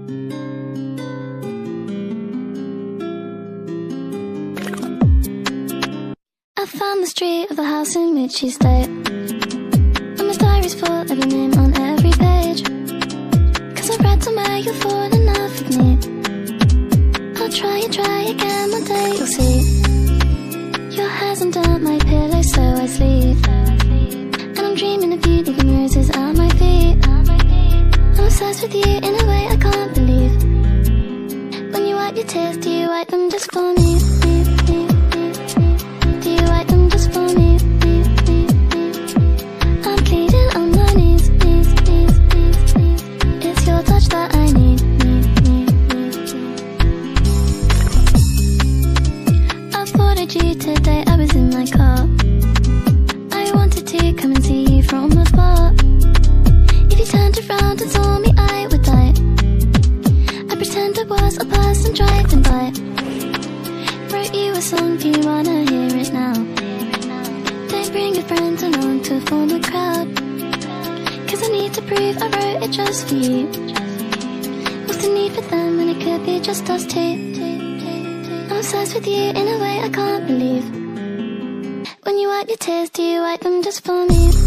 I found the street of the house in which you stay, and my diary's full of your name on every page. Cause I read somewhere you'll fall in love with me. I'll try and try again, one day you'll see. Your hair's under my pillow so I sleep, and I'm dreaming of you leaving roses at my feet. I'm obsessed with you in a way I can't believe. When you wipe your tears, do you wipe them just for me? Do you wipe them just for me? I'm pleading on my knees. It's your touch that I need. I thought you today, I was in my car. I wanted to come and see you from afar. If you turned around and saw me, I would die. I pretend I was a person driving by. Wrote you a song, do you wanna hear it now? Don't bring your friends along to form a crowd, cause I need to prove I wrote it just for you. What's the need for them when it could be just us two? I'm obsessed with you in a way I can't believe. When you wipe your tears, do you wipe them just for me?